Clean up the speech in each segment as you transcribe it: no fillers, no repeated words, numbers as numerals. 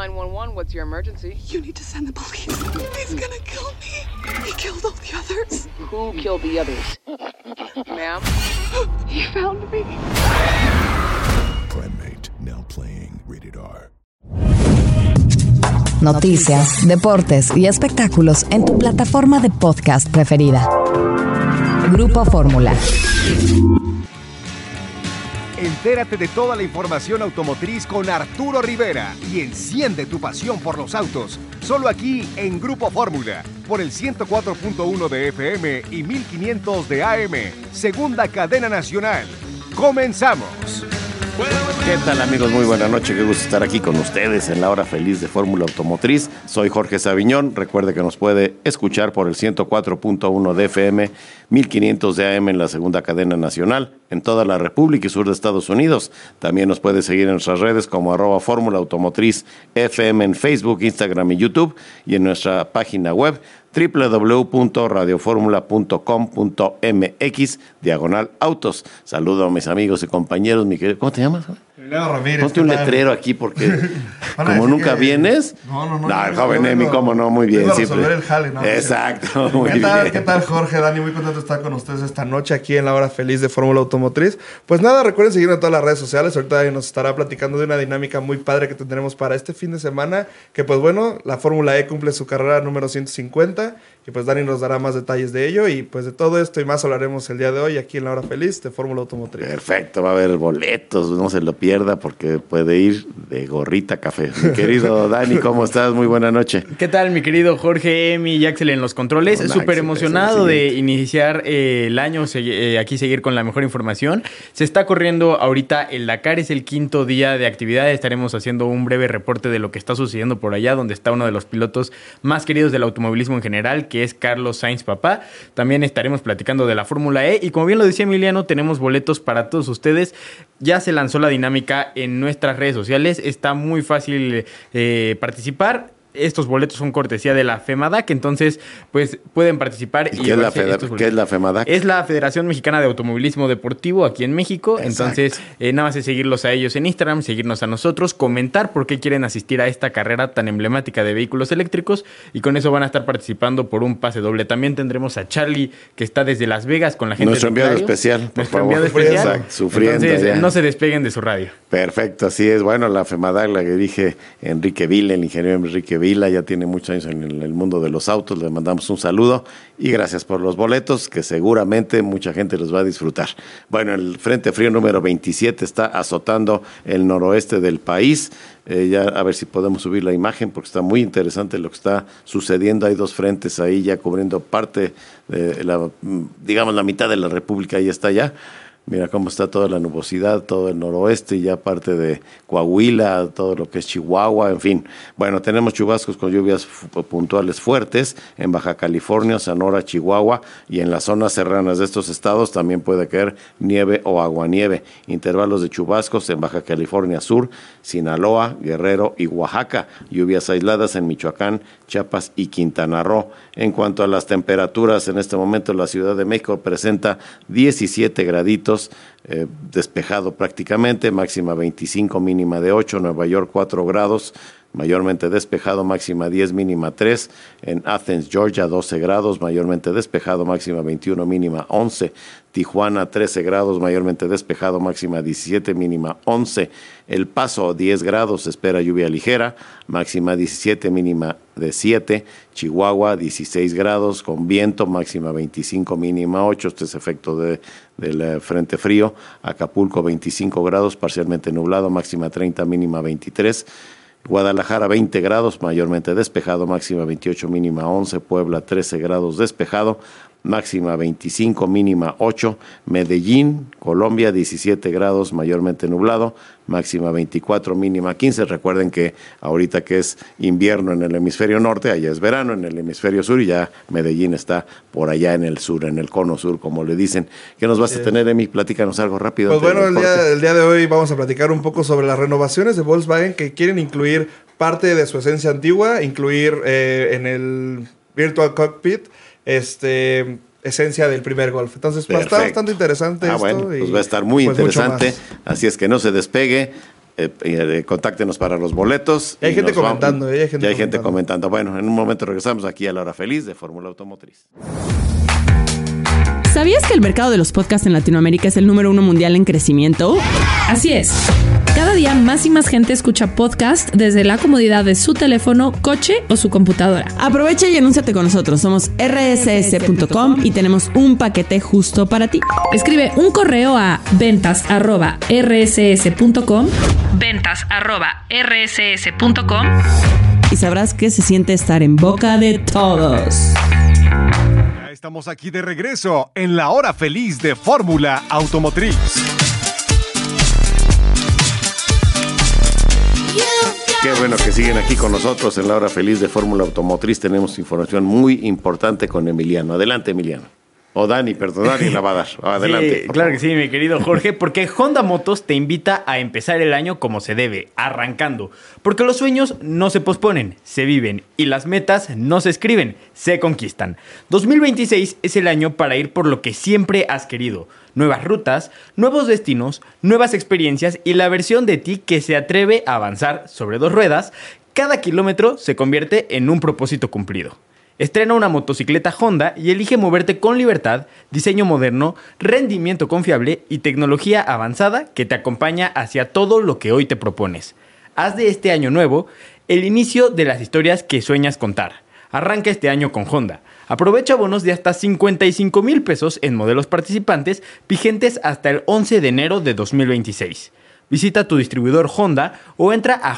911, what's your emergency? You need to send the police. He's gonna kill me. He killed all the others. Who killed the others? Ma'am? He found me. Primate, now playing Rated R. Noticias, deportes y espectáculos en tu plataforma de podcast preferida. Grupo Fórmula. Entérate de toda la información automotriz con Arturo Rivera y enciende tu pasión por los autos. Solo aquí en Grupo Fórmula, por el 104.1 de FM y 1500 de AM. Segunda cadena nacional. ¡Comenzamos! ¿Qué tal, amigos? Muy buena noche, qué gusto estar aquí con ustedes en la hora feliz de Fórmula Automotriz. Soy Jorge Saviñón, recuerde que nos puede escuchar por el 104.1 de FM, 1500 de AM en la segunda cadena nacional, en toda la República y sur de Estados Unidos. También nos puede seguir en nuestras redes como @Fórmula Automotriz FM en Facebook, Instagram y YouTube, y en nuestra página web www.radioformula.com.mx/autos. Saludo a mis amigos y compañeros. Mi querido, ¿cómo te llamas? Leo Ramírez. Ponte un letrero aquí porque como nunca vienes. No, el joven Emi, cómo no, muy bien. Vengo a siempre. resolver el jale, ¿no? Exacto, muy ¿Qué tal, bien. ¿Qué tal, Jorge, Dani? Muy contento de estar con ustedes esta noche aquí en la hora feliz de Fórmula Automotriz. Pues nada, recuerden seguirnos en todas las redes sociales. Ahorita Dani nos estará platicando de una dinámica muy padre que tendremos para este fin de semana. Que pues bueno, la Fórmula E cumple su carrera número 150. Y pues Dani nos dará más detalles de ello. Y pues de todo esto y más hablaremos el día de hoy aquí en la hora feliz de Fórmula Automotriz. Perfecto, va a haber boletos, no se lo pierda porque puede ir de gorrita café. Mi querido Dani, ¿cómo estás? Muy buena noche. ¿Qué tal, mi querido Jorge, Emi y Axel en los controles? Súper emocionado de iniciar el año, aquí seguir con la mejor información. Se está corriendo ahorita el Dakar, es el 5º día de actividad. Estaremos haciendo un breve reporte de lo que está sucediendo por allá, donde está uno de los pilotos más queridos del automovilismo en general, que es Carlos Sainz papá. También estaremos platicando de la Fórmula E y como bien lo decía Emiliano, tenemos boletos para todos ustedes. Ya se lanzó la dinámica en nuestras redes sociales, está muy fácil participar. Estos boletos son cortesía de la FEMADAC, entonces pues pueden participar. ¿Y qué es la FEMADAC? Es la Federación Mexicana de Automovilismo Deportivo aquí en México. Exacto. Entonces nada más es seguirlos a ellos en Instagram, seguirnos a nosotros, comentar por qué quieren asistir a esta carrera tan emblemática de vehículos eléctricos y con eso van a estar participando por un pase doble. También tendremos a Charlie, que está desde Las Vegas con la gente. Nuestro enviado especial, por favor. Enviado especial. Exacto, sufriendo. Entonces ya. no se despeguen de su radio. Perfecto, así es. Bueno, la FEMADAC, la que dije Enrique Vila, el ingeniero Enrique Vila, ya tiene muchos años en el mundo de los autos. Le mandamos un saludo y gracias por los boletos, que seguramente mucha gente los va a disfrutar. Bueno, el Frente Frío número 27 está azotando el noroeste del país. Ya a ver si podemos subir la imagen porque está muy interesante lo que está sucediendo. Hay dos frentes ahí ya cubriendo parte de la mitad de la República, ahí está ya. Mira cómo está toda la nubosidad, todo el noroeste y ya parte de Coahuila, todo lo que es Chihuahua, en fin. Bueno, tenemos chubascos con lluvias puntuales fuertes en Baja California, Sonora, Chihuahua y en las zonas serranas de estos estados también puede caer nieve o aguanieve. Intervalos de chubascos en Baja California Sur, Sinaloa, Guerrero y Oaxaca. Lluvias aisladas en Michoacán, Chiapas y Quintana Roo. En cuanto a las temperaturas, en este momento la Ciudad de México presenta 17 graditos, despejado prácticamente, máxima 25, mínima de 8, Nueva York 4 grados, mayormente despejado, máxima 10, mínima 3, en Athens, Georgia 12 grados, mayormente despejado, máxima 21, mínima 11, Tijuana 13 grados, mayormente despejado, máxima 17, mínima 11, El Paso 10 grados, se espera lluvia ligera, máxima 17, mínima de 7, Chihuahua 16 grados, con viento, máxima 25, mínima 8, este es efecto del frente frío, Acapulco 25 grados, parcialmente nublado, máxima 30, mínima 23, Guadalajara 20 grados, mayormente despejado, máxima 28, mínima 11, Puebla 13 grados despejado, máxima 25, mínima 8, Medellín, Colombia 17 grados, mayormente nublado, máxima 24, mínima 15. Recuerden que ahorita que es invierno en el hemisferio norte, allá es verano en el hemisferio sur y ya Medellín está por allá en el sur, en el cono sur, como le dicen. ¿Qué nos vas a tener, Emi? Platícanos algo rápido. Pues bueno, el día de hoy vamos a platicar un poco sobre las renovaciones de Volkswagen que quieren incluir parte de su esencia antigua, incluir en el Virtual Cockpit esencia del primer Golf. Entonces, está bastante interesante esto. Bueno, pues va a estar muy interesante. Así es que no se despegue. Contáctenos para los boletos. Y hay gente comentando. Hay gente comentando. Bueno, en un momento regresamos aquí a La Hora Feliz de Fórmula Automotriz. ¿Sabías que el mercado de los podcasts en Latinoamérica es el número 1 mundial en crecimiento? Así es. Cada día más y más gente escucha podcast desde la comodidad de su teléfono, coche o su computadora. Aprovecha y anúnciate con nosotros. Somos rss.com y tenemos un paquete justo para ti. Escribe un correo a ventas@rss.com y sabrás que se siente estar en boca de todos. Estamos aquí de regreso en La Hora Feliz de Fórmula Automotriz. Qué bueno que siguen aquí con nosotros en La Hora Feliz de Fórmula Automotriz. Tenemos información muy importante con Emiliano. Adelante, Emiliano. O Dani, perdón, Dani la va a dar. Adelante. Sí, claro que sí, mi querido Jorge, porque Honda Motos te invita a empezar el año como se debe, arrancando. Porque los sueños no se posponen, se viven. Y las metas no se escriben, se conquistan. 2026 es el año para ir por lo que siempre has querido. Nuevas rutas, nuevos destinos, nuevas experiencias y la versión de ti que se atreve a avanzar sobre 2 ruedas. Cada kilómetro se convierte en un propósito cumplido. Estrena una motocicleta Honda y elige moverte con libertad, diseño moderno, rendimiento confiable y tecnología avanzada que te acompaña hacia todo lo que hoy te propones. Haz de este año nuevo el inicio de las historias que sueñas contar. Arranca este año con Honda. Aprovecha bonos de hasta 55,000 pesos en modelos participantes vigentes hasta el 11 de enero de 2026. Visita tu distribuidor Honda o entra a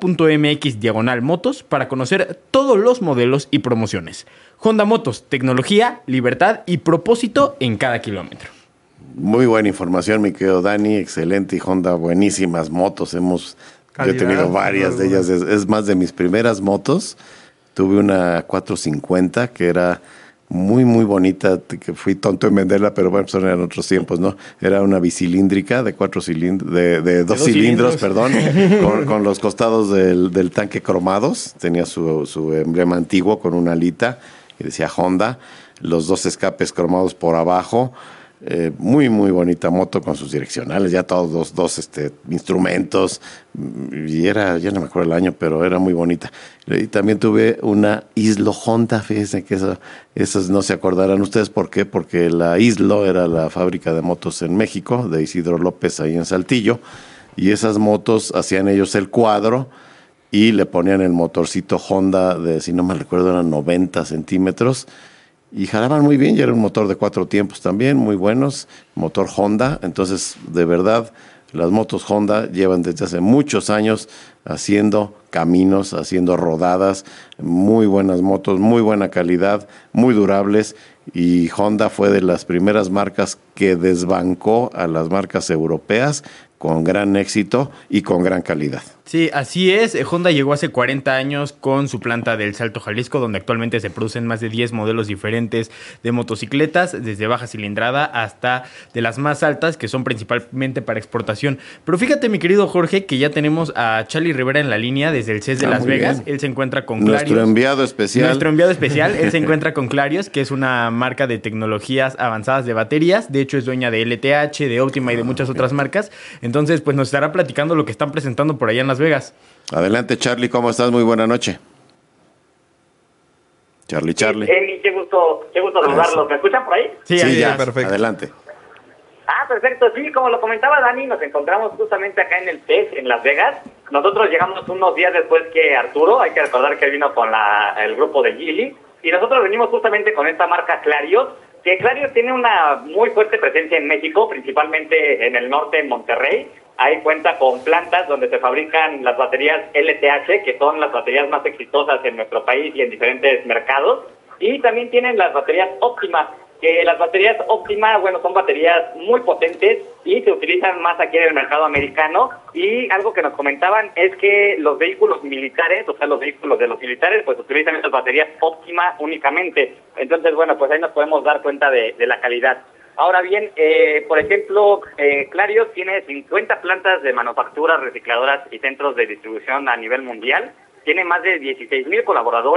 honda.mx/motos para conocer todos los modelos y promociones. Honda Motos, tecnología, libertad y propósito en cada kilómetro. Muy buena información, mi querido Dani. Excelente. Y Honda, buenísimas motos. Yo he tenido varias de ellas. Es más, de mis primeras motos, tuve una 450 que era muy, muy bonita, que fui tonto en venderla, pero bueno, pues eran otros tiempos, ¿no? Era una bicilíndrica de 4 cilindros, de 2 cilindros, perdón, con los costados del tanque cromados. Tenía su emblema antiguo con una alita y decía Honda, los 2 escapes cromados por abajo. Muy, muy bonita moto con sus direccionales, ya todos dos instrumentos, y ya no me acuerdo el año, pero era muy bonita. Y también tuve una Islo Honda, fíjense que esas no se acordarán ustedes. ¿Por qué? Porque la Islo era la fábrica de motos en México, de Isidro López ahí en Saltillo, y esas motos hacían ellos el cuadro y le ponían el motorcito Honda de, si no me recuerdo, eran 90 centímetros, y jalaban muy bien, y era un motor de 4 tiempos también, muy buenos, motor Honda. Entonces, de verdad, las motos Honda llevan desde hace muchos años haciendo caminos, haciendo rodadas, muy buenas motos, muy buena calidad, muy durables, y Honda fue de las primeras marcas que desbancó a las marcas europeas con gran éxito y con gran calidad. Sí, así es. Honda llegó hace 40 años con su planta del Salto, Jalisco, donde actualmente se producen más de 10 modelos diferentes de motocicletas, desde baja cilindrada hasta de las más altas, que son principalmente para exportación. Pero fíjate, mi querido Jorge, que ya tenemos a Charlie Rivera en la línea desde el CES de Las Vegas. Bien. Él se encuentra con Clarios. Nuestro enviado especial. Él se encuentra con Clarios, que es una marca de tecnologías avanzadas de baterías. De hecho, es dueña de LTH, de Optima y de muchas otras marcas. Entonces, pues nos estará platicando lo que están presentando por allá en Las Vegas. Adelante, Charlie, ¿cómo estás? Muy buena noche. Charlie. Qué gusto saludarlos. ¿Me escuchan por ahí? Sí, ya, perfecto. Adelante. Perfecto. Sí, como lo comentaba Dani, nos encontramos justamente acá en el CES, en Las Vegas. Nosotros llegamos unos días después que Arturo. Hay que recordar que él vino con el grupo de Geely. Y nosotros venimos justamente con esta marca Clarios, que Clarios tiene una muy fuerte presencia en México, principalmente en el norte, en Monterrey. Ahí cuenta con plantas donde se fabrican las baterías LTH, que son las baterías más exitosas en nuestro país y en diferentes mercados. Y también tienen las baterías Optima, que las baterías Optima, son baterías muy potentes y se utilizan más aquí en el mercado americano. Y algo que nos comentaban es que los vehículos militares, o sea, los vehículos de los militares, pues utilizan estas baterías Optima únicamente. Entonces, pues ahí nos podemos dar cuenta de la calidad. Ahora bien, por ejemplo, Clarios tiene 50 plantas de manufactura, recicladoras y centros de distribución a nivel mundial. Tiene más de 16,000 colaboradores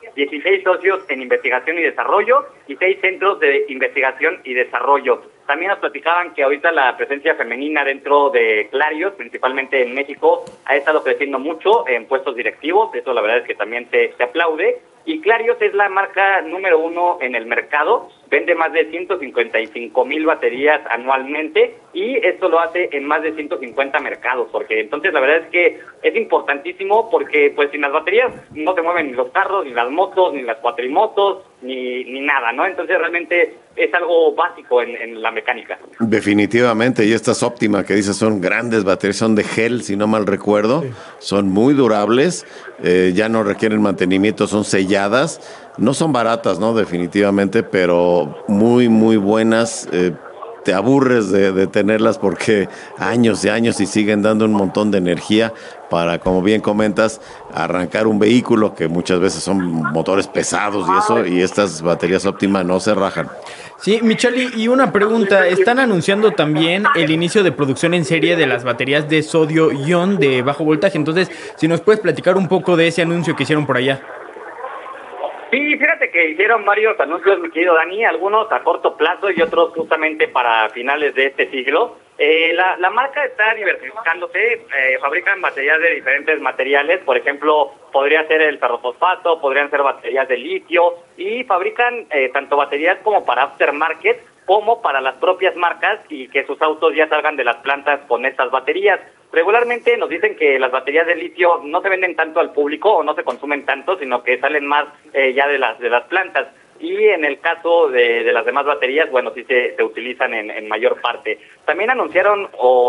16 socios en investigación y desarrollo y 6 centros de investigación y desarrollo. También nos platicaban que ahorita la presencia femenina dentro de Clarios, principalmente en México, ha estado creciendo mucho en puestos directivos. Eso la verdad es que también se aplaude. Y Clarios es la marca número 1 en el mercado. Vende más de 155,000 baterías anualmente y esto lo hace en más de 150 mercados, porque entonces la verdad es que es importantísimo porque pues sin las baterías no se mueven ni los carros, ni las motos, ni las cuatrimotos, ni nada, ¿no? Entonces realmente es algo básico en la mecánica. Definitivamente, y estas Optima que dices son grandes baterías, son de gel, si no mal recuerdo, son muy durables, ya no requieren mantenimiento, son selladas, no son baratas, ¿no? Definitivamente, pero muy, muy buenas. Te aburres de tenerlas porque años y años y siguen dando un montón de energía para, como bien comentas, arrancar un vehículo que muchas veces son motores pesados y eso, y estas baterías Optima no se rajan. Sí, Michali, y una pregunta, están anunciando también el inicio de producción en serie de las baterías de sodio-ion de bajo voltaje, entonces, si nos puedes platicar un poco de ese anuncio que hicieron por allá. Sí, fíjate que hicieron varios anuncios, mi querido Dani, algunos a corto plazo y otros justamente para finales de este siglo. La marca está diversificándose, fabrican baterías de diferentes materiales, por ejemplo, podría ser el ferrofosfato, podrían ser baterías de litio, y fabrican tanto baterías como para aftermarket, como para las propias marcas y que sus autos ya salgan de las plantas con estas baterías. Regularmente nos dicen que las baterías de litio no se venden tanto al público o no se consumen tanto, sino que salen más ya de las plantas. Y en el caso de las demás baterías, bueno, sí se utilizan en mayor parte. También anunciaron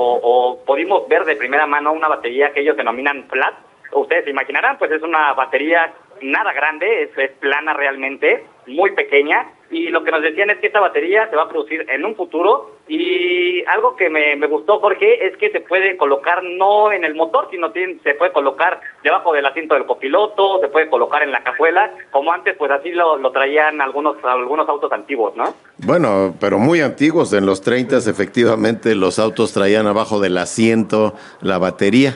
o pudimos ver de primera mano una batería que ellos denominan flat. Ustedes se imaginarán, pues es una batería nada grande, es plana realmente, muy pequeña, y lo que nos decían es que esta batería se va a producir en un futuro, y algo que me gustó, Jorge, es que se puede colocar no en el motor, sino se puede colocar debajo del asiento del copiloto, se puede colocar en la cajuela, como antes pues así lo traían algunos autos antiguos, ¿no? Bueno, pero muy antiguos, en los 30s efectivamente los autos traían abajo del asiento la batería.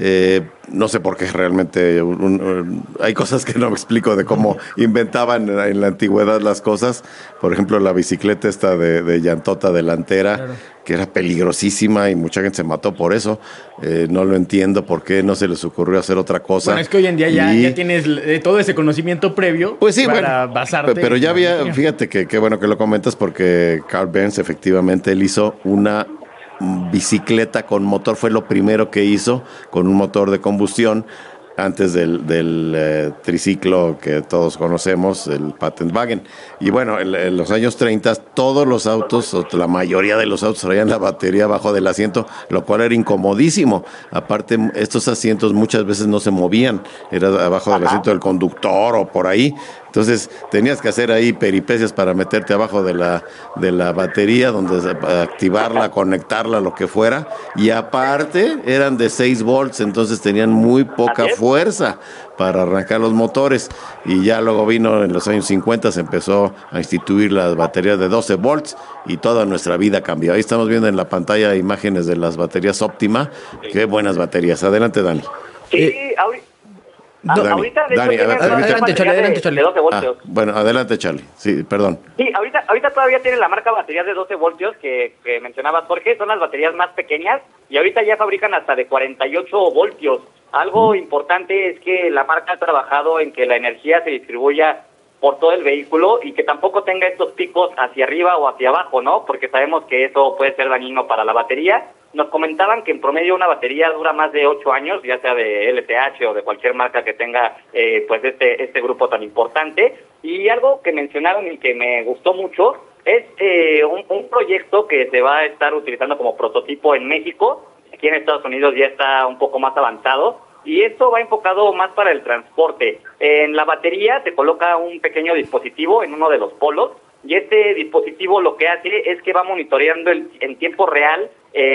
No sé por qué realmente hay cosas que no me explico de cómo inventaban en la antigüedad las cosas. Por ejemplo, la bicicleta esta de llantota delantera, claro, que era peligrosísima y mucha gente se mató por eso. No lo entiendo por qué no se les ocurrió hacer otra cosa. Bueno, es que hoy en día ya tienes todo ese conocimiento previo, pues sí, para bueno, basarte. Pero ya había, fíjate que bueno que lo comentas, porque Carl Benz efectivamente él hizo una bicicleta con motor, fue lo primero que hizo, con un motor de combustión, antes del triciclo que todos conocemos, el Patentwagen. Y bueno, en los años 30 todos los autos, o la mayoría de los autos, traían la batería abajo del asiento, lo cual era incomodísimo. Aparte, estos asientos muchas veces no se movían, era abajo del asiento del conductor o por ahí. Entonces tenías que hacer ahí peripecias para meterte abajo de la batería, donde activarla, conectarla, lo que fuera. Y aparte eran de 6 volts, entonces tenían muy poca fuerza para arrancar los motores. Y ya luego vino en los años 50, se empezó a instituir las baterías de 12 volts y toda nuestra vida cambió. Ahí estamos viendo en la pantalla imágenes de las baterías Optima. Qué buenas baterías. Adelante, Dani. Sí, ahorita adelante, Charlie. De 12 voltios. Bueno, adelante, Charlie. Sí, perdón. Sí, ahorita todavía tiene la marca baterías de 12 voltios que mencionabas, Jorge. Son las baterías más pequeñas y ahorita ya fabrican hasta de 48 voltios. Algo importante es que la marca ha trabajado en que la energía se distribuya por todo el vehículo y que tampoco tenga estos picos hacia arriba o hacia abajo, ¿no? Porque sabemos que eso puede ser dañino para la batería. Nos comentaban que en promedio una batería dura más de 8 años, ya sea de LTH o de cualquier marca que tenga pues este grupo tan importante. Y algo que mencionaron y que me gustó mucho es un proyecto que se va a estar utilizando como prototipo en México. Aquí en Estados Unidos ya está un poco más avanzado. Y esto va enfocado más para el transporte. En la batería se coloca un pequeño dispositivo en uno de los polos y este dispositivo lo que hace es que va monitoreando en tiempo real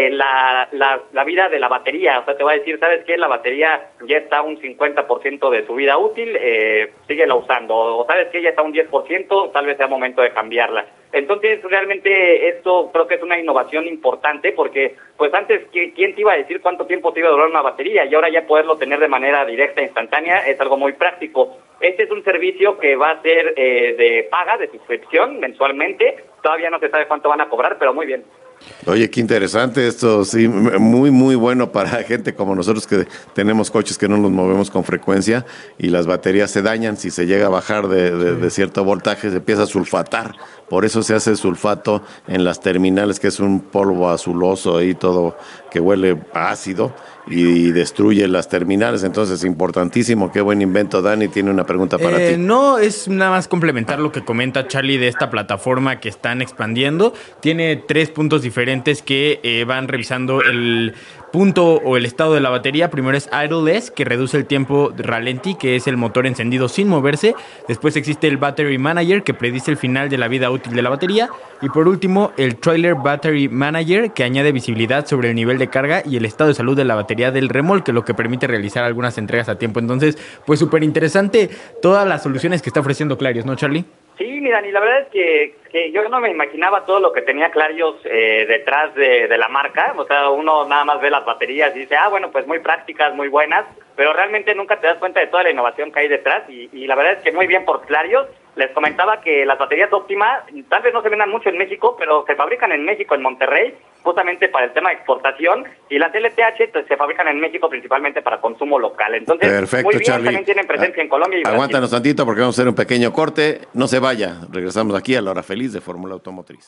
la vida de la batería. O sea, te va a decir, ¿sabes qué? La batería ya está un 50% de su vida útil, síguela usando. O ¿sabes qué? Ya está un 10%, tal vez sea momento de cambiarla. Entonces, realmente esto creo que es una innovación importante porque, pues antes, ¿quién te iba a decir cuánto tiempo te iba a durar una batería? Y ahora ya poderlo tener de manera directa, instantánea, es algo muy práctico. Este es un servicio que va a ser de paga, de suscripción, mensualmente. Todavía no se sabe cuánto van a cobrar, pero muy bien. Oye, qué interesante esto, sí, muy, muy bueno para gente como nosotros que tenemos coches que no nos movemos con frecuencia y las baterías se dañan si se llega a bajar de cierto voltaje, se empieza a sulfatar, por eso se hace sulfato en las terminales, que es un polvo azuloso ahí todo que huele a ácido y destruye las terminales, entonces importantísimo, qué buen invento. Dani tiene una pregunta para ti. No, es nada más complementar lo que comenta Charlie de esta plataforma que están expandiendo. Tiene 3 puntos diferentes que van revisando el punto o el estado de la batería. Primero es idleness, que reduce el tiempo de ralentí, que es el motor encendido sin moverse. Después existe el battery manager, que predice el final de la vida útil de la batería. Y por último, el trailer battery manager, que añade visibilidad sobre el nivel de carga y el estado de salud de la batería del remolque, lo que permite realizar algunas entregas a tiempo. Entonces, pues súper interesante todas las soluciones que está ofreciendo Clarios, ¿no, Charlie? Sí, mi Dani, la verdad es que yo no me imaginaba todo lo que tenía Clarios detrás de la marca. O sea, uno nada más ve las baterías y dice, bueno, pues muy prácticas, muy buenas, pero realmente nunca te das cuenta de toda la innovación que hay detrás y la verdad es que muy bien por Clarios. Les comentaba que las baterías Optima tal vez no se vendan mucho en México, pero se fabrican en México, en Monterrey, justamente para el tema de exportación, y las LTH se fabrican en México principalmente para consumo local. Entonces, perfecto, muy bien, Charlie. también tienen presencia en Colombia y Brasil. Aguántanos tantito porque vamos a hacer un pequeño corte. No se vaya, regresamos aquí a la hora feliz de Fórmula Automotriz.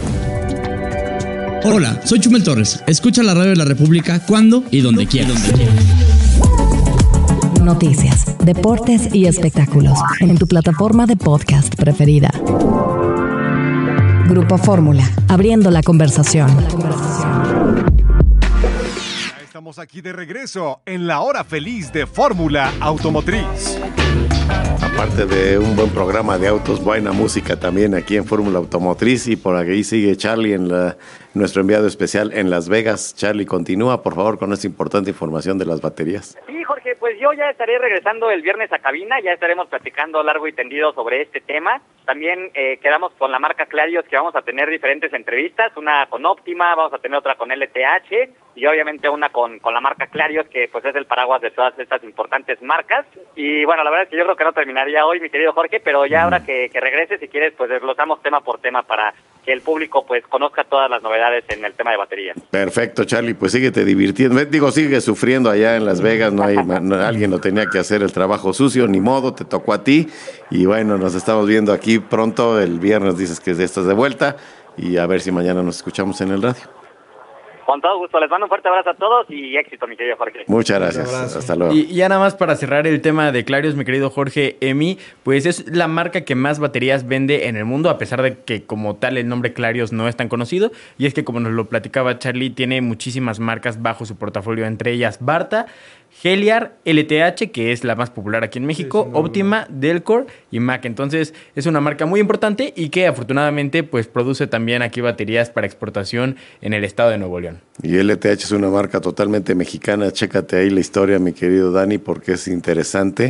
Hola, soy Chumel Torres. Escucha la radio de la República cuando y donde quieras. Noticias, deportes y espectáculos en tu plataforma de podcast preferida. Grupo Fórmula, abriendo la conversación. Ya estamos aquí de regreso en la hora feliz de Fórmula Automotriz. Aparte de un buen programa de autos, buena música también aquí en Fórmula Automotriz, y por aquí sigue Charlie en nuestro enviado especial en Las Vegas. Charlie, continúa por favor con esta importante información de las baterías. Sí, Jorge, pues yo ya estaré regresando el viernes a cabina, ya estaremos platicando largo y tendido sobre este tema. También quedamos con la marca Clarios que vamos a tener diferentes entrevistas, una con Optima, vamos a tener otra con LTH y obviamente una con la marca Clarios, que pues es el paraguas de todas estas importantes marcas. Y bueno, la verdad es que yo creo que no terminaría hoy, mi querido Jorge, pero ya ahora que regreses, si quieres, pues desglosamos tema por tema para que el público pues conozca todas las novedades en el tema de baterías. Perfecto, Charlie, pues síguete divirtiendo. Digo, sigue sufriendo allá en Las Vegas, alguien lo tenía que hacer el trabajo sucio, ni modo, te tocó a ti. Y bueno, nos estamos viendo aquí pronto, el viernes dices que estás de vuelta, y a ver si mañana nos escuchamos en el radio. Con todo gusto, les mando un fuerte abrazo a todos y éxito, mi querido Jorge. Muchas gracias, hasta luego. Y ya nada más para cerrar el tema de Clarios, mi querido Jorge Emi, pues es la marca que más baterías vende en el mundo, a pesar de que como tal el nombre Clarios no es tan conocido, y es que como nos lo platicaba Charlie, tiene muchísimas marcas bajo su portafolio, entre ellas Barta, Heliar, LTH, que es la más popular aquí en México, sí, Optima, Delcor y Mac. Entonces es una marca muy importante y que afortunadamente pues produce también aquí baterías para exportación en el estado de Nuevo León. Y LTH es una marca totalmente mexicana. Chécate ahí la historia, mi querido Dani, porque es interesante.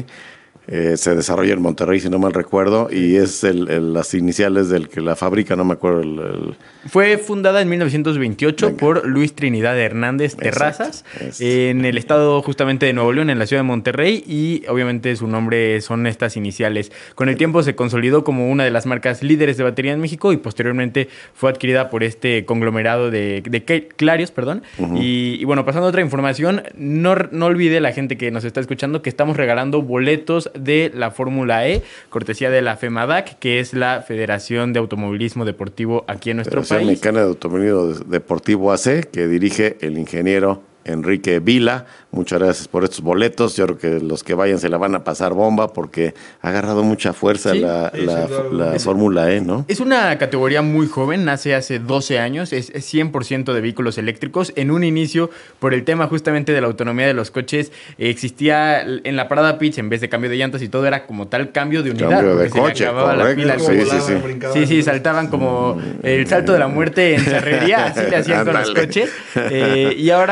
Se desarrolla en Monterrey, si no mal recuerdo, y es las iniciales del que la fabrica, no me acuerdo. Fue fundada en 1928 por Luis Trinidad Hernández Terrazas, en el estado justamente de Nuevo León, en la ciudad de Monterrey, y obviamente su nombre son estas iniciales. Con el tiempo se consolidó como una de las marcas líderes de batería en México y posteriormente fue adquirida por este conglomerado de Clarios, perdón. Uh-huh. Y bueno, pasando a otra información, no olvide la gente que nos está escuchando que estamos regalando boletos de la Fórmula E, cortesía de la FEMADAC, que es la Federación de Automovilismo Deportivo aquí en nuestro país. Mexicana de Automovilismo Deportivo AC, que dirige el ingeniero Enrique Vila. Muchas gracias por estos boletos. Yo creo que los que vayan se la van a pasar bomba porque ha agarrado mucha fuerza la Fórmula E, ¿no? Es una categoría muy joven, nace hace 12 años, es 100% de vehículos eléctricos. En un inicio, por el tema justamente de la autonomía de los coches, existía en la parada pits, en vez de cambio de llantas y todo, era como tal cambio de unidad. Cambio de coche, correcto. Sí, saltaban como el salto de la muerte en charrería, así le hacían con los coches. Y ahora, pues bueno,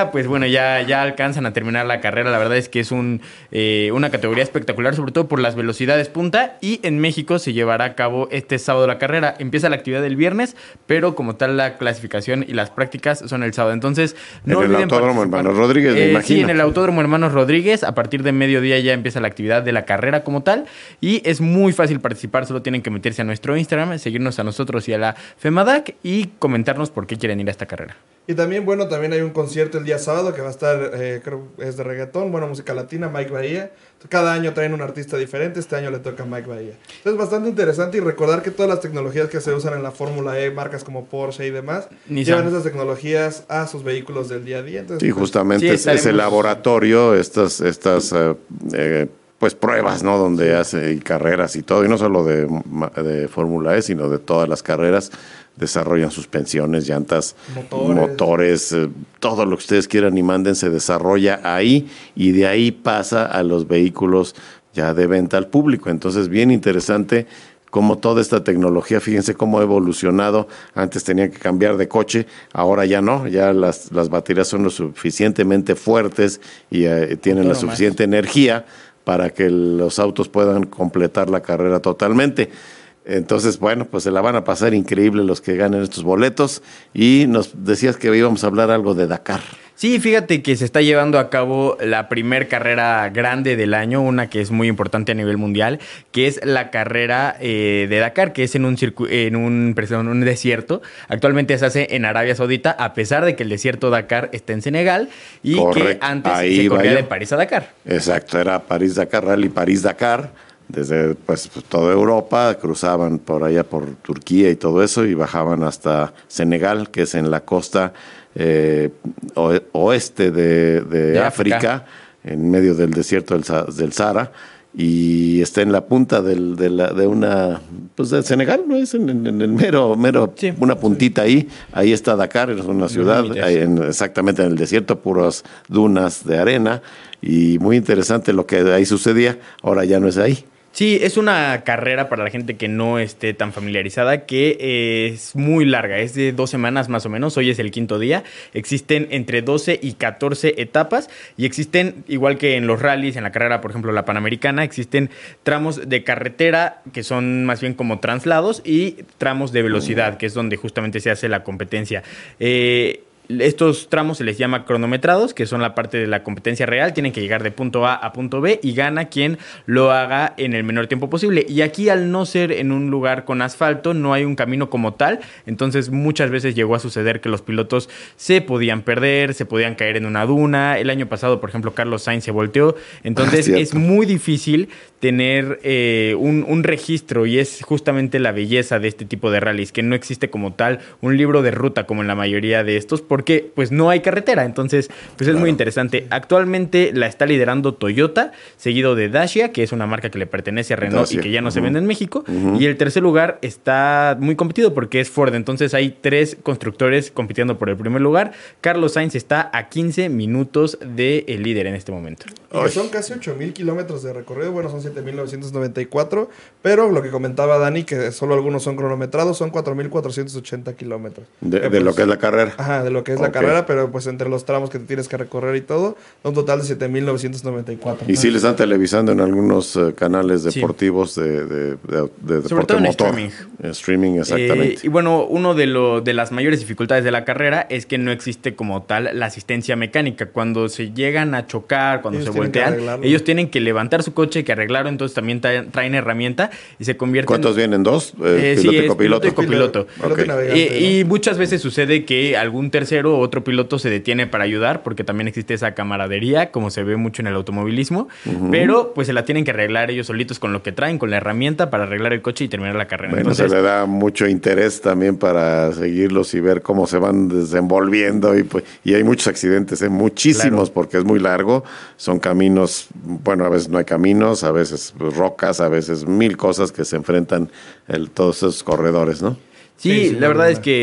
bueno, ya alcanzan a terminar la carrera. La verdad es que es una categoría espectacular, sobre todo por las velocidades punta. Y en México se llevará a cabo este sábado la carrera. Empieza la actividad el viernes, pero como tal la clasificación y las prácticas son el sábado. Entonces, no en el Autódromo Hermanos Rodríguez, me imagino. Sí, en el Autódromo Hermanos Rodríguez. A partir de mediodía ya empieza la actividad de la carrera como tal. Y es muy fácil participar. Solo tienen que meterse a nuestro Instagram, seguirnos a nosotros y a la FEMADAC y comentarnos por qué quieren ir a esta carrera. Y también, bueno, también hay un concierto el día sábado que va a estar, creo es de reggaetón, bueno, música latina, Mike Bahía. Cada año traen un artista diferente, este año le toca a Mike Bahía. Entonces, bastante interesante y recordar que todas las tecnologías que se usan en la Fórmula E, marcas como Porsche y demás, llevan esas tecnologías a sus vehículos del día a día. Entonces, sí, justamente es el laboratorio, estas pues pruebas, ¿no? Donde hace carreras y todo, y no solo de Fórmula E, sino de todas las carreras. Desarrollan suspensiones, llantas, motores, todo lo que ustedes quieran y manden se desarrolla ahí y de ahí pasa a los vehículos ya de venta al público. Entonces, bien interesante cómo toda esta tecnología, fíjense cómo ha evolucionado. Antes tenían que cambiar de coche, ahora ya no, ya las baterías son lo suficientemente fuertes y tienen la suficiente energía para que los autos puedan completar la carrera totalmente. Entonces, bueno, pues se la van a pasar increíble los que ganen estos boletos. Y nos decías que íbamos a hablar algo de Dakar. Sí, fíjate que se está llevando a cabo la primer carrera grande del año, una que es muy importante a nivel mundial, que es la carrera de Dakar, que es en un desierto. Actualmente se hace en Arabia Saudita, a pesar de que el desierto Dakar está en Senegal y que antes se corría de París a Dakar. Exacto, era París-Dakar, Rally París-Dakar. Desde pues toda Europa, cruzaban por allá por Turquía y todo eso y bajaban hasta Senegal, que es en la costa oeste de África, en medio del desierto del Sahara, y está en la punta del Senegal, ¿no? Es en el mero sí, una puntita ahí está Dakar, es una ciudad, exactamente en el desierto, puras dunas de arena, y muy interesante lo que ahí sucedía, ahora ya no es ahí. Sí, es una carrera para la gente que no esté tan familiarizada, que es muy larga, es de 2 semanas más o menos, hoy es el 5º día, existen entre 12 y 14 etapas y existen, igual que en los rallies, en la carrera, por ejemplo, la Panamericana, existen tramos de carretera que son más bien como traslados y tramos de velocidad, que es donde justamente se hace la competencia. Estos tramos se les llama cronometrados, que son la parte de la competencia real. Tienen que llegar de punto A a punto B y gana quien lo haga en el menor tiempo posible. Y aquí, al no ser en un lugar con asfalto, no hay un camino como tal. Entonces, muchas veces llegó a suceder que los pilotos se podían perder, se podían caer en una duna. El año pasado, por ejemplo, Carlos Sainz se volteó. Entonces, es muy difícil tener un registro, y es justamente la belleza de este tipo de rallies, que no existe como tal un libro de ruta como en la mayoría de estos, porque pues no hay carretera. Entonces, pues es muy interesante. Actualmente la está liderando Toyota, seguido de Dacia, que es una marca que le pertenece a Renault y que ya no se vende en México. Y el tercer lugar está muy competido porque es Ford. Entonces hay 3 constructores compitiendo por el primer lugar. Carlos Sainz está a 15 minutos del líder en este momento. Y son casi 8,000 kilómetros de recorrido. Bueno, son 7,994. Pero lo que comentaba Dani, que solo algunos son cronometrados, son 4,480 kilómetros. De lo que es la carrera. Ajá, de lo que es la carrera, pero pues entre los tramos que tienes que recorrer y todo, un total de 7,994. Y sí le están televisando en algunos canales deportivos de deporte sobre todo en motor. streaming. Streaming, exactamente. Y bueno, uno de las mayores dificultades de la carrera es que no existe como tal la asistencia mecánica. Cuando se llegan a chocar, cuando se voltean, ellos tienen que levantar su coche, que arreglarlo. Entonces también traen herramienta y se convierten... ¿Cuántos vienen? ¿2? Piloto y copiloto. Piloto y copiloto. Okay. Y muchas veces sucede que algún tercero o otro piloto se detiene para ayudar, porque también existe esa camaradería, como se ve mucho en el automovilismo, pero pues se la tienen que arreglar ellos solitos con lo que traen, con la herramienta para arreglar el coche y terminar la carrera. Bueno, entonces, se le da mucho interés también para seguirlos y ver cómo se van desenvolviendo, y hay muchos accidentes, muchísimos, porque es muy largo, son caminos, bueno, a veces no hay caminos, a veces rocas, a veces 1000 cosas que se enfrentan todos esos corredores, ¿no? Sí, la verdad es que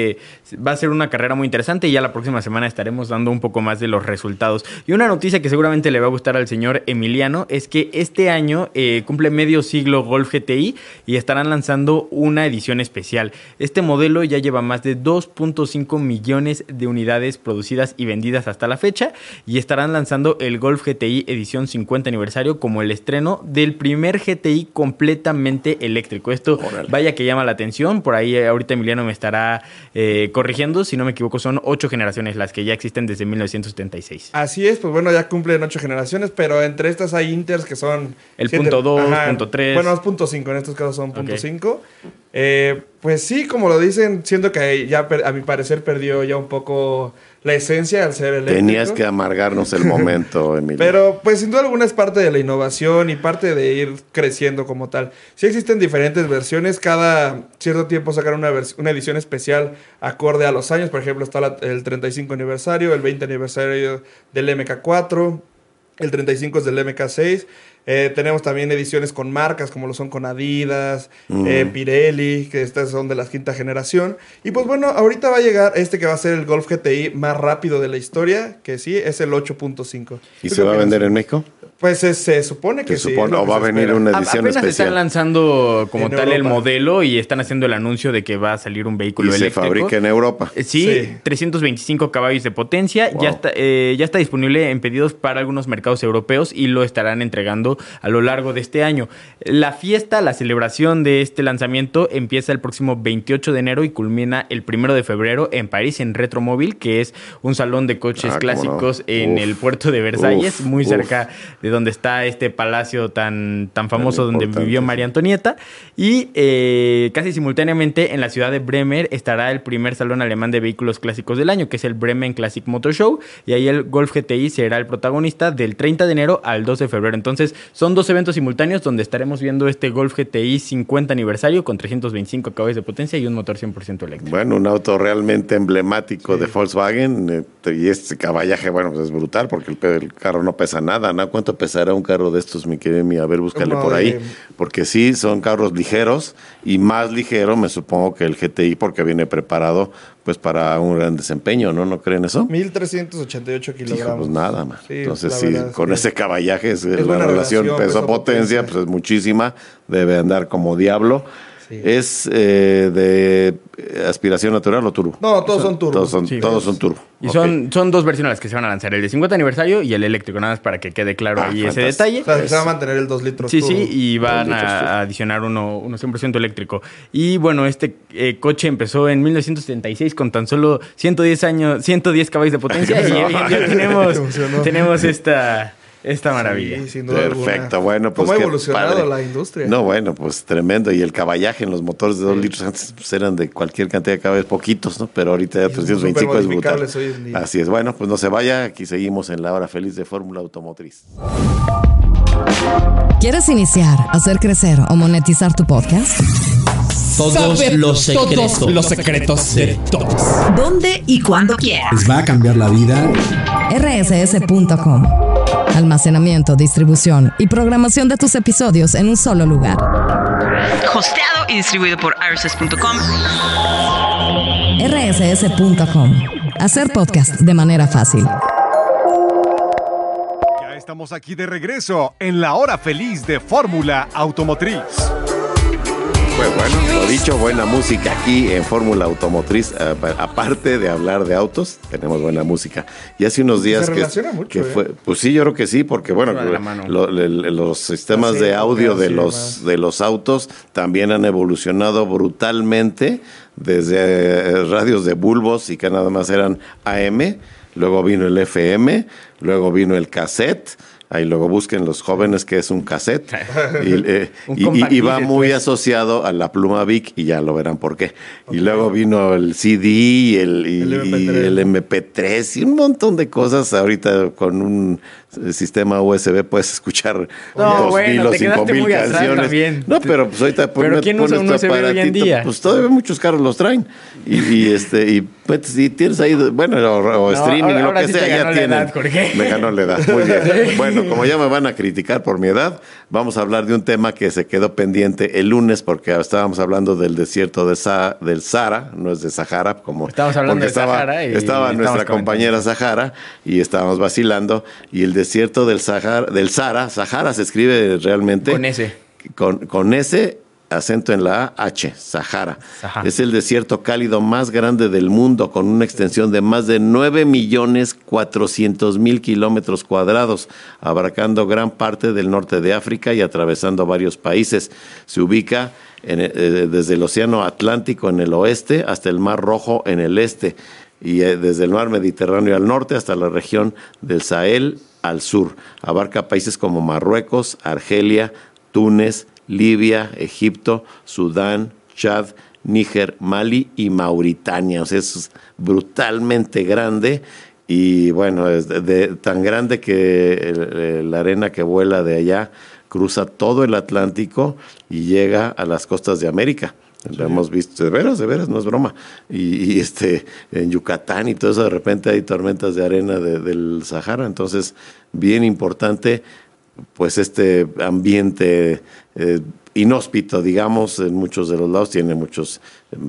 Va a ser una carrera muy interesante y ya la próxima semana estaremos dando un poco más de los resultados. Y una noticia que seguramente le va a gustar al señor Emiliano es que este año cumple medio siglo Golf GTI y estarán lanzando una edición especial. Este modelo ya lleva más de 2.5 millones de unidades producidas y vendidas hasta la fecha y estarán lanzando el Golf GTI edición 50 aniversario como el estreno del primer GTI completamente eléctrico. Esto vaya que llama la atención. Por ahí ahorita Emiliano me estará corrigiendo, si no me equivoco son 8 generaciones las que ya existen desde 1976. Así es, pues bueno, ya cumplen 8 generaciones, pero entre estas hay Inters que son... El punto 2, punto 3. Bueno, es punto 5, en estos casos son punto 5. Pues sí, como lo dicen, siento que ya a mi parecer perdió ya un poco la esencia al ser eléctrico. Tenías que amargarnos el momento, Emilio. Pero pues sin duda alguna es parte de la innovación y parte de ir creciendo como tal. Sí existen diferentes versiones, cada cierto tiempo sacan una edición especial acorde a los años. Por ejemplo, está el 35 aniversario, el 20 aniversario del MK4, el 35 es del MK6. Tenemos también ediciones con marcas como lo son con Adidas, Pirelli, que estas son de la 5ª generación. Y pues bueno, ahorita va a llegar que va a ser el Golf GTI más rápido de la historia, que sí, es el 8.5. ¿Y se va a vender en México? Pues se supone que sí. ¿O va a venir una edición apenas especial? Están lanzando como en tal Europa el modelo y están haciendo el anuncio de que va a salir un vehículo eléctrico. ¿Y se fabrica en Europa? Sí, 325 caballos de potencia. Wow. Ya está disponible en pedidos para algunos mercados europeos y lo estarán entregando a lo largo de este año. La celebración de este lanzamiento empieza el próximo 28 de enero y culmina el 1 de febrero en París, en Retromóvil, que es un salón de coches clásicos en el puerto de Versalles, muy cerca de donde está este palacio tan famoso donde vivió María Antonieta. Y casi simultáneamente en la ciudad de Bremer estará el primer salón alemán de vehículos clásicos del año, que es el Bremen Classic Motor Show, y ahí el Golf GTI será el protagonista del 30 de enero al 2 de febrero. Entonces son 2 eventos simultáneos donde estaremos viendo este Golf GTI 50 aniversario con 325 caballos de potencia y un motor 100% eléctrico. Bueno, un auto realmente emblemático de Volkswagen, y este caballaje, bueno, pues es brutal porque el carro no pesa nada, ¿no? ¿Cuánto pesará un carro de estos, mi querido? A ver, búscale por ahí, porque sí, son carros ligeros y más ligero, me supongo, que el GTI, porque viene preparado pues para un gran desempeño, ¿no? ¿No creen eso? 1,388 kilogramos. Hijo, pues nada, man. Sí, entonces sí, con ese caballaje es la relación peso-potencia, pues es muchísima, debe andar como diablo. Sí. ¿Es de aspiración natural o turbo? No, todos son turbo. Todos son turbo. Y son 2 versiones las que se van a lanzar, el de 50 aniversario y el eléctrico, nada más para que quede claro ahí ese detalle. O sea, se va a mantener el 2 litros turbo. Sí, y van a adicionar uno 100% eléctrico. Y bueno, este coche empezó en 1976 con tan solo 110 caballos de potencia y ya tenemos esta maravilla. Sí, sin duda perfecto, alguna. bueno, pues ¿Cómo ha evolucionado la industria? No, bueno, pues tremendo. Y el caballaje en los motores de 2 litros antes pues, eran de cualquier cantidad de caballos, poquitos, ¿no? Pero ahorita ya 325 es brutal. Así es, bueno, pues no se vaya. Aquí seguimos en la hora feliz de Fórmula Automotriz. ¿Quieres iniciar, hacer crecer o monetizar tu podcast? Todos los secretos de todos. ¿Dónde y cuándo quieras? Les va a cambiar la vida. rss.com. Almacenamiento, distribución y programación de tus episodios en un solo lugar. Hosteado y distribuido por rss.com. rss.com. Hacer podcast de manera fácil. Ya estamos aquí de regreso en la hora feliz de Fórmula Automotriz. Pues bueno, lo dicho, buena música aquí en Fórmula Automotriz. Aparte de hablar de autos, tenemos buena música. Y hace unos días que fue, pues sí, yo creo que sí, porque bueno, los sistemas de audio de los autos también han evolucionado brutalmente desde radios de bulbos y que nada más eran AM, luego vino el FM, luego vino el cassette. Ahí luego busquen los jóvenes que es un cassette y va muy asociado a la pluma Bic y ya lo verán por qué. Okay. Y luego vino el CD y el MP3 y un montón de cosas ahorita con un sistema USB puedes escuchar No, 2,000 o 5,000 canciones. No, pero pues ahorita ¿Pero quién usa un USB hoy en día? Pues todavía muchos carros los traen. Y pues, si tienes ahí, bueno, o streaming, lo que sí sea, ya tienen. Me ganó la edad, muy bien. Bueno, como ya me van a criticar por mi edad, vamos a hablar de un tema que se quedó pendiente el lunes, porque estábamos hablando del desierto del Sahara, no es de Sahara, como estábamos hablando de Sahara. Estaba nuestra compañera Sahara y estábamos vacilando, y el desierto del Sahara se escribe realmente con S. Con S, acento en la H, Sahara. Es el desierto cálido más grande del mundo, con una extensión de más de 9,400,000 kilómetros cuadrados, abarcando gran parte del norte de África y atravesando varios países. Se ubica desde el Océano Atlántico en el oeste hasta el Mar Rojo en el este, y desde el Mar Mediterráneo al norte hasta la región del Sahel al sur. Abarca países como Marruecos, Argelia, Túnez, Libia, Egipto, Sudán, Chad, Níger, Mali y Mauritania. O sea, es brutalmente grande. Y bueno, es tan grande que la arena que vuela de allá cruza todo el Atlántico y llega a las costas de América. Lo hemos visto, de veras, no es broma. Y en Yucatán y todo eso, de repente hay tormentas de arena del Sahara. Entonces, bien importante, pues este ambiente inhóspito, digamos, en muchos de los lados. Tiene muchos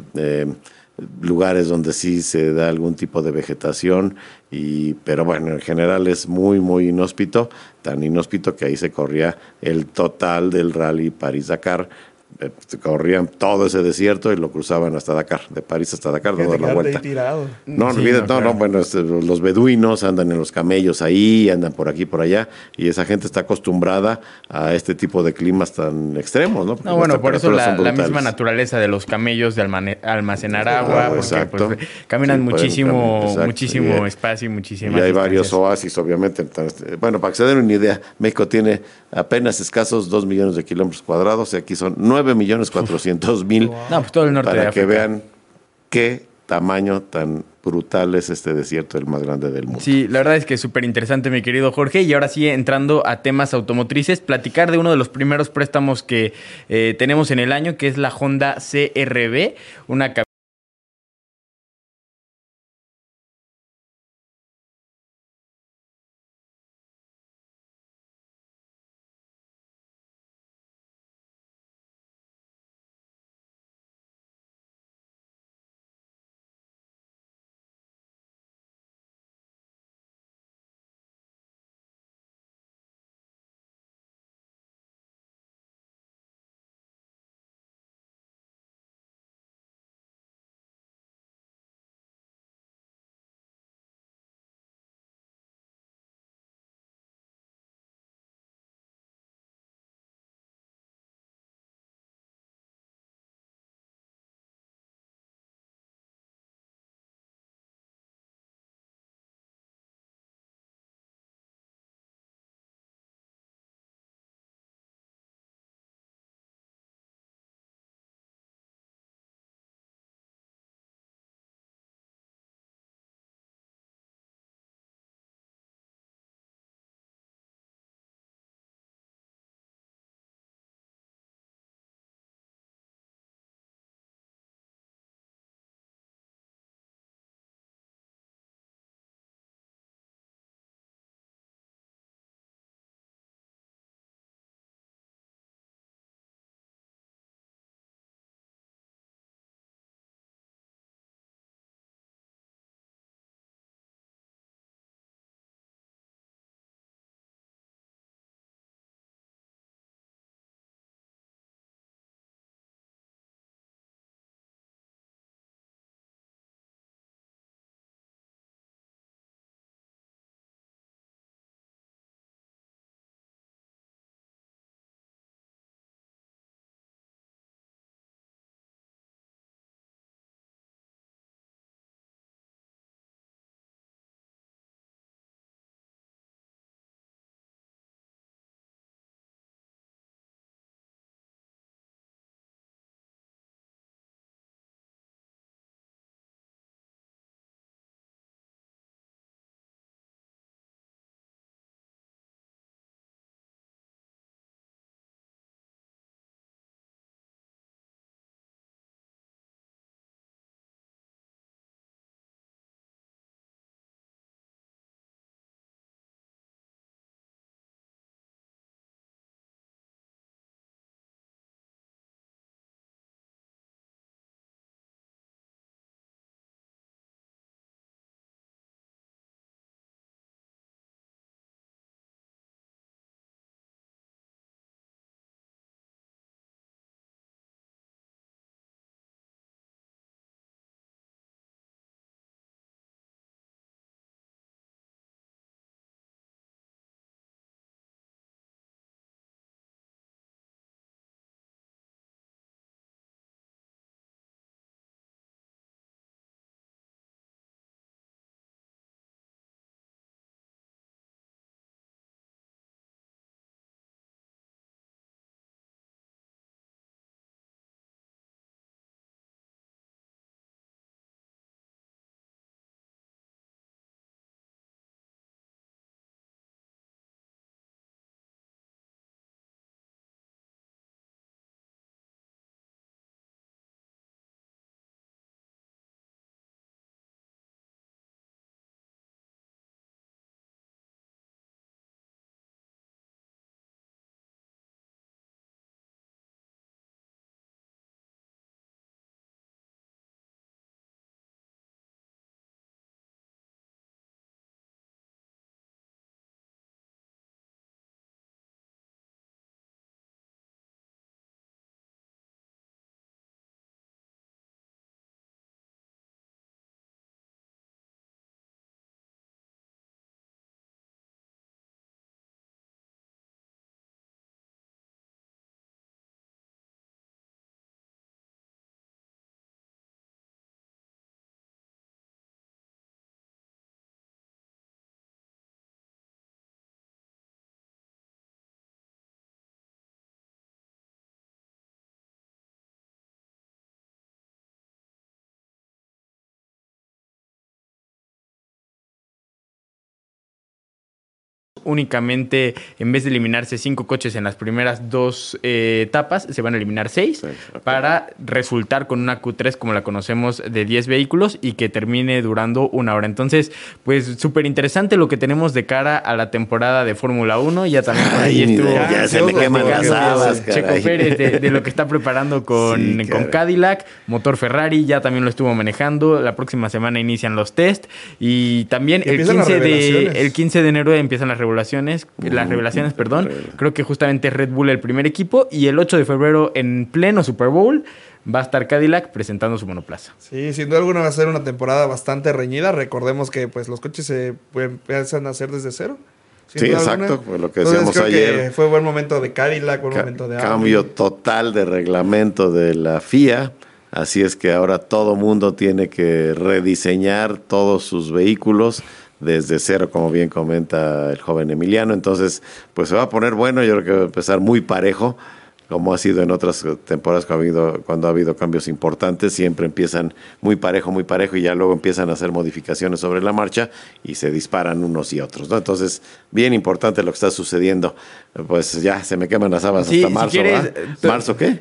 lugares donde sí se da algún tipo de vegetación, pero bueno, en general es muy, muy inhóspito, tan inhóspito que ahí se corría el total del Rally París-Dakar. Corrían todo ese desierto y lo cruzaban hasta Dakar, de París hasta Dakar, dando la vuelta. Bueno, los beduinos andan en los camellos ahí, andan por aquí, por allá, y esa gente está acostumbrada a este tipo de climas tan extremos, ¿no? No, bueno, por eso la misma naturaleza de los camellos de almacenar agua, porque exacto. Pues, caminan muchísimo exacto. espacio y muchísimas Y hay distancias. varios oasis, obviamente. Entonces, bueno, para que se den una idea, México tiene apenas escasos 2 millones de kilómetros cuadrados, y aquí son 9,400,000. No, pues todo el norte de Para África. que vean qué tamaño tan brutal es este desierto, el más grande del mundo. Sí, la verdad es que es súper interesante, mi querido Jorge. Y ahora sí, entrando a temas automotrices, platicar de uno de los primeros préstamos que tenemos en el año, que es la Honda CR-V, una únicamente, en vez de eliminarse 5 coches en las primeras 2 etapas, se van a eliminar 6 para resultar con una Q3 como la conocemos de 10 vehículos y que termine durando 1 hora. Entonces, pues súper interesante lo que tenemos de cara a la temporada de Fórmula 1. Ya también por ahí estuvo... Ya se me queman las habas, Checo Pérez de lo que está preparando con Cadillac, motor Ferrari, ya también lo estuvo manejando. La próxima semana inician los test y también el 15 de enero empiezan las revelaciones, creo que justamente Red Bull el primer equipo, y el 8 de febrero en pleno Super Bowl va a estar Cadillac presentando su monoplaza. Sí, sin duda alguna va a ser una temporada bastante reñida. Recordemos que pues los coches se empiezan a hacer desde cero. Sí, exacto, pues lo que decíamos ayer. Que fue buen momento de Cadillac, buen momento de cambio total de reglamento de la FIA. Así es que ahora todo mundo tiene que rediseñar todos sus vehículos desde cero, como bien comenta el joven Emiliano. Entonces, pues se va a poner bueno. Yo creo que va a empezar muy parejo, como ha sido en otras temporadas cuando ha habido cambios importantes. Siempre empiezan muy parejo y ya luego empiezan a hacer modificaciones sobre la marcha y se disparan unos y otros, ¿no? Entonces, bien importante lo que está sucediendo. Pues ya se me queman las habas hasta marzo, si quieres, ¿marzo qué?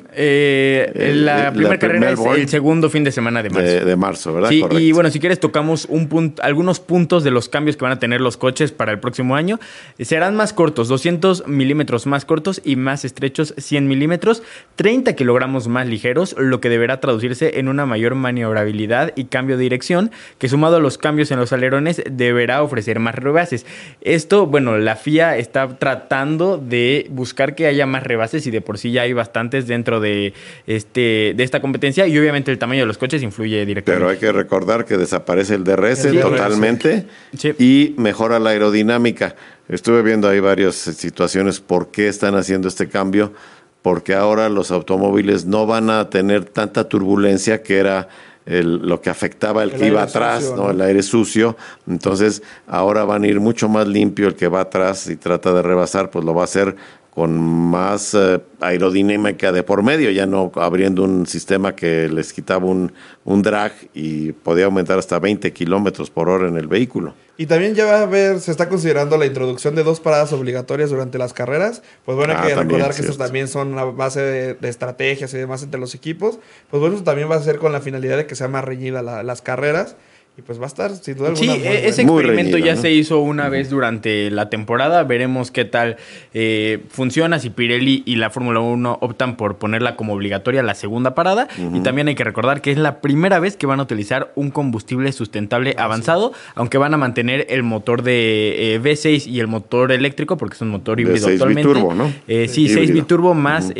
La primera carrera es el segundo fin de semana de marzo. De marzo, ¿verdad? Sí, correcto. Y bueno, si quieres tocamos algunos puntos de los cambios que van a tener los coches para el próximo año. Serán más cortos, 200 milímetros más cortos y más estrechos, 100 milímetros, 30 kilogramos más ligeros, lo que deberá traducirse en una mayor maniobrabilidad y cambio de dirección, que sumado a los cambios en los alerones deberá ofrecer más rebases. Esto, bueno, la FIA está tratando de buscar que haya más rebases y de por sí ya hay bastantes dentro de esta competencia, y obviamente el tamaño de los coches influye directamente. Pero hay que recordar que desaparece el DRS totalmente y mejora la aeroddinámica. Estuve viendo ahí varias situaciones por qué están haciendo este cambio, porque ahora los automóviles no van a tener tanta turbulencia, que era lo que afectaba el que iba atrás, sucio, ¿no? El aire sucio. Entonces ahora van a ir mucho más limpio. El que va atrás y trata de rebasar, pues lo va a hacer con más aerodinámica de por medio, ya no abriendo un sistema que les quitaba un drag y podía aumentar hasta 20 kilómetros por hora en el vehículo. Y también ya se está considerando la introducción de 2 paradas obligatorias durante las carreras. Pues bueno, hay que recordar que estos también son una base de estrategias y demás entre los equipos. Pues bueno, eso también va a ser con la finalidad de que sea más reñida las carreras. Y pues va a estar sin duda alguna. Sí, ese experimento ya se hizo una vez durante la temporada. Veremos qué tal funciona, si Pirelli y la Fórmula 1 optan por ponerla como obligatoria la segunda parada. Y también hay que recordar que es la primera vez que van a utilizar un combustible sustentable avanzado, aunque van a mantener el motor de V6 y el motor eléctrico, porque es un motor híbrido actualmente. Biturbo, ¿no? Sí, 6 biturbo más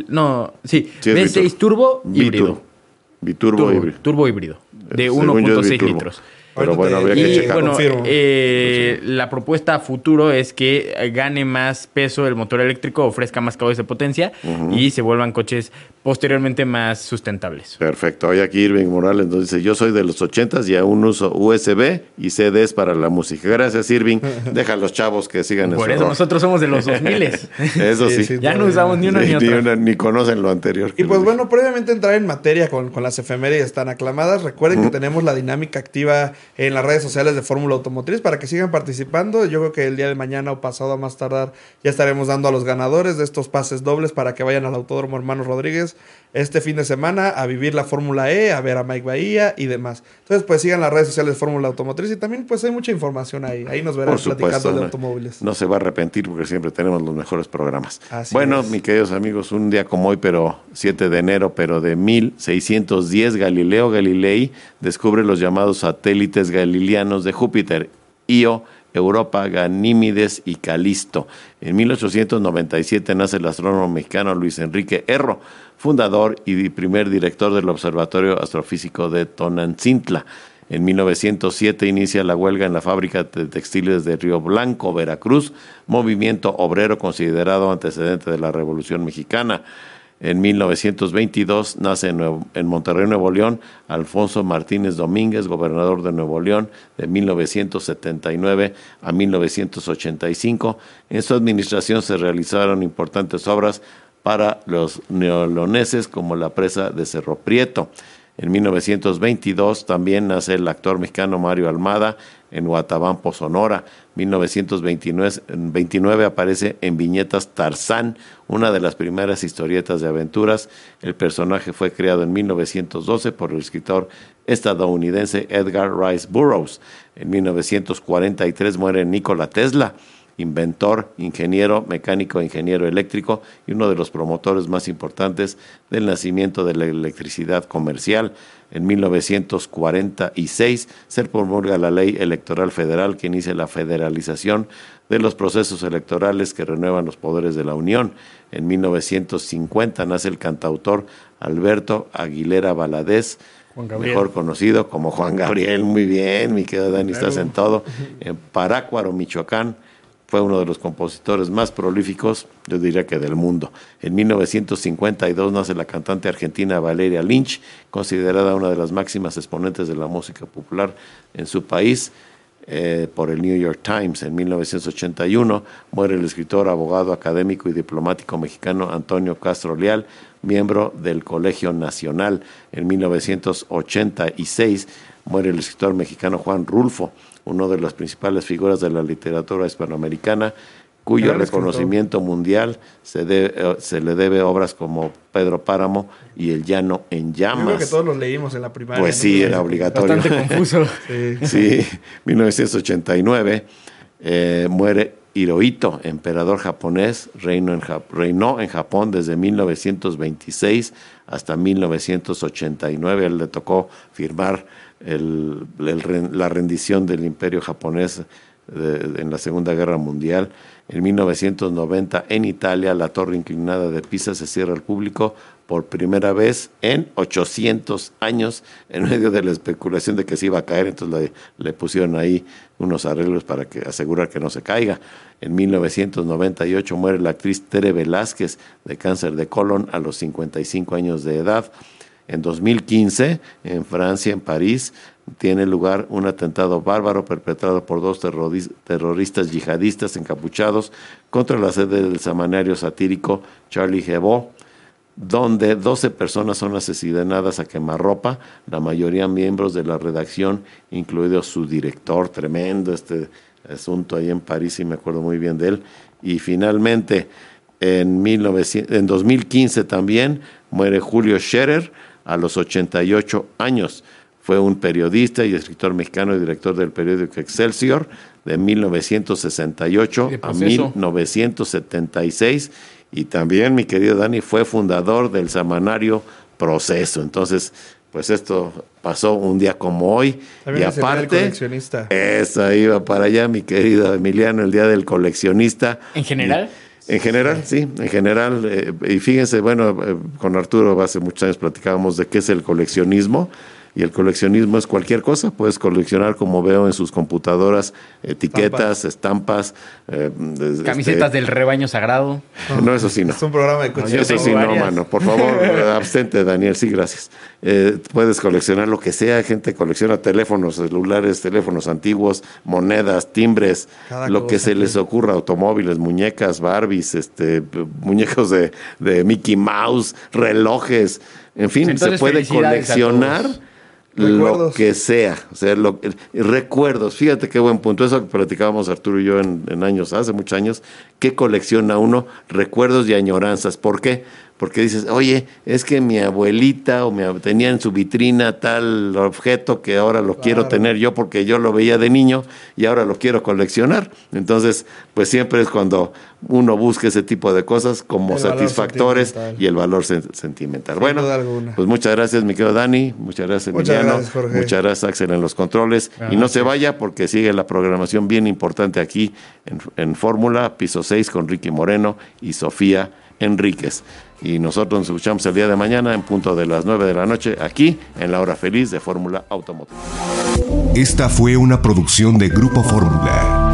V6 turbo híbrido. Biturbo híbrido. Turbo híbrido. De 1.6 litros. Pero bueno, habría que checar. La propuesta a futuro es que gane más peso el motor eléctrico, ofrezca más caballos de potencia y se vuelvan coches posteriormente más sustentables. Perfecto. Hoy aquí Irving Morales nos dice: yo soy de los 80s y aún uso USB y CDs para la música. Gracias, Irving. Deja a los chavos que sigan Por eso nosotros somos de los 2000s. Eso sí. Ya no usamos ni una ni otra. Ni conocen lo anterior. Y pues bueno, previamente entrar en materia con las efemérides tan aclamadas, recuerden que tenemos la dinámica activa en las redes sociales de Fórmula Automotriz para que sigan participando. Yo creo que el día de mañana o pasado a más tardar ya estaremos dando a los ganadores de estos pases dobles para que vayan al Autódromo Hermanos Rodríguez este fin de semana a vivir la Fórmula E, a ver a Mike Bahía y demás. Entonces pues sigan las redes sociales de Fórmula Automotriz y también pues hay mucha información ahí. Ahí nos verán platicando de automóviles. No se va a arrepentir porque siempre tenemos los mejores programas. Mis queridos amigos, un día como hoy, pero 7 de enero, pero de 1610, Galileo Galilei descubre los llamados satélites galileanos de Júpiter, Io, Europa, Ganímedes y Calisto. En 1897 nace el astrónomo mexicano Luis Enrique Erro, fundador y primer director del Observatorio Astrofísico de Tonantzintla. En 1907 inicia la huelga en la fábrica de textiles de Río Blanco, Veracruz, movimiento obrero considerado antecedente de la Revolución Mexicana. En 1922 nace en Monterrey, Nuevo León, Alfonso Martínez Domínguez, gobernador de Nuevo León de 1979 a 1985. En su administración se realizaron importantes obras para los neoloneses, como la presa de Cerro Prieto. En 1922 también nace el actor mexicano Mario Almada en Huatabampo, Sonora. 1929 aparece en Viñetas Tarzán, una de las primeras historietas de aventuras. El personaje fue creado en 1912 por el escritor estadounidense Edgar Rice Burroughs. En 1943 muere Nikola Tesla, inventor, ingeniero, mecánico, ingeniero eléctrico y uno de los promotores más importantes del nacimiento de la electricidad comercial. En 1946 se promulga la Ley Electoral Federal que inicia la federalización de los procesos electorales que renuevan los poderes de la Unión. En 1950 nace el cantautor Alberto Aguilera Valadez, mejor conocido como Juan Gabriel. Muy bien, mi querido Dani, estás en todo. En Parácuaro, Michoacán, fue uno de los compositores más prolíficos, yo diría que del mundo. En 1952 nace la cantante argentina Valeria Lynch, considerada una de las máximas exponentes de la música popular en su país por el New York Times. En 1981 muere el escritor, abogado, académico y diplomático mexicano Antonio Castro Leal, miembro del Colegio Nacional. En 1986 muere el escritor mexicano Juan Rulfo, uno de las principales figuras de la literatura hispanoamericana, cuyo reconocimiento mundial se le debe obras como Pedro Páramo y El Llano en Llamas. Yo creo que todos los leímos en la primaria. Pues sí, era obligatorio. Bastante confuso. Sí, 1989 muere Hirohito, emperador japonés, reinó en Japón desde 1926 hasta 1989. A él le tocó firmar la rendición del imperio japonés en la Segunda Guerra Mundial. En 1990, en Italia, la torre inclinada de Pisa se cierra al público por primera vez en 800 años, en medio de la especulación de que se iba a caer. Entonces le pusieron ahí unos arreglos para asegurar que no se caiga. En 1998 muere la actriz Tere Velázquez de cáncer de colon a los 55 años de edad. En 2015, en Francia, en París, tiene lugar un atentado bárbaro perpetrado por dos terroristas yihadistas encapuchados contra la sede del semanario satírico Charlie Hebdo, donde 12 personas son asesinadas a quemarropa, la mayoría miembros de la redacción, incluido su director. Tremendo este asunto ahí en París, y me acuerdo muy bien de él. Y finalmente, en 2015 también, muere Julio Scherer a los 88 años. Fue un periodista y escritor mexicano y director del periódico Excelsior de 1968 a 1976. Y también, mi querido Dani, fue fundador del semanario Proceso. Entonces, pues esto pasó un día como hoy. También y aparte, el coleccionista. Esa iba para allá, mi querido Emiliano, el día del coleccionista. ¿En general? En general, sí, en general. Y fíjense, bueno, con Arturo hace muchos años platicábamos de qué es el coleccionismo. Y el coleccionismo es cualquier cosa. Puedes coleccionar, como veo en sus computadoras, etiquetas, estampas. Camisetas del rebaño sagrado. No, eso sí no. Es un programa de coche. Eso sí no, mano. Por favor, abstente, Daniel. Sí, gracias. Puedes coleccionar lo que sea. Gente colecciona teléfonos celulares, teléfonos antiguos, monedas, timbres, lo que se les ocurra, automóviles, muñecas, Barbies, muñecos de Mickey Mouse, relojes. En fin, entonces, se puede coleccionar lo que sea, o sea, recuerdos. Fíjate qué buen punto, eso que platicábamos Arturo y yo en años, hace muchos años. ¿Qué colecciona uno? Recuerdos y añoranzas. ¿Por qué? Porque dices, oye, es que mi abuelita tenía en su vitrina tal objeto que ahora lo quiero tener yo porque yo lo veía de niño y ahora lo quiero coleccionar. Entonces, pues siempre es cuando uno busca ese tipo de cosas como satisfactores y el valor sentimental. Sin bueno, pues muchas gracias, mi querido Dani, muchas gracias, Emiliano, muchas gracias, Axel, en los controles. Y no se vaya porque sigue la programación bien importante aquí en Fórmula, piso 6 con Ricky Moreno y Sofía Enríquez. Y nosotros nos escuchamos el día de mañana en punto de las 9 de la noche aquí en la Hora Feliz de Fórmula Automotriz. Esta fue una producción de Grupo Fórmula.